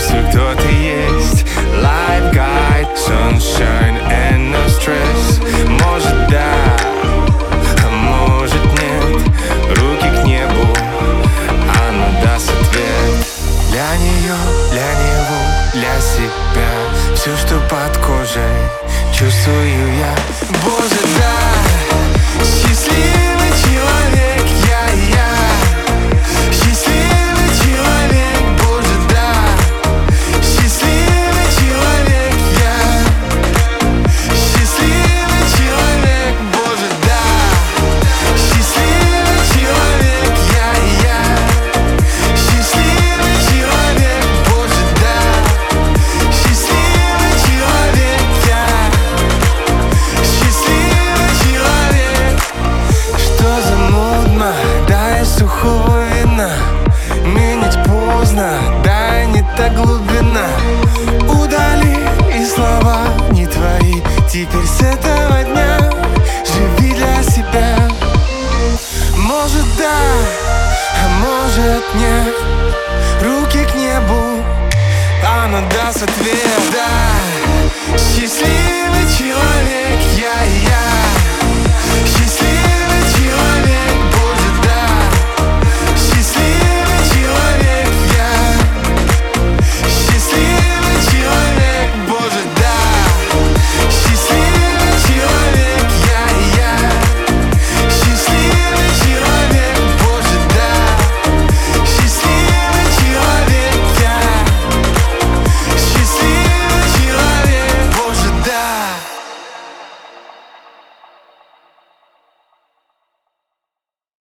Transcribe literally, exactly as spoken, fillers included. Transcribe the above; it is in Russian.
чувствую, кто ты есть. Life guide, sunshine and no stress. Может да, а может нет. Руки к небу, она даст ответ. Для нее, для него, для себя. Все, что под кожей, чувствую я. Боже, да, счастливый человек я, я. Счастливый человек, боже, да. Счастливый человек я. Счастливый человек, боже, да. Счастливый человек я, я. Счастливый человек, боже, да. Счастливый человек я. Счастливый человек. Что за модно, дай сухого вина. Менять поздно, дай не та глубина. Удали и слова не твои. Теперь с этого дня живи для себя. Может да, а может нет. Руки к небу, она даст ответ.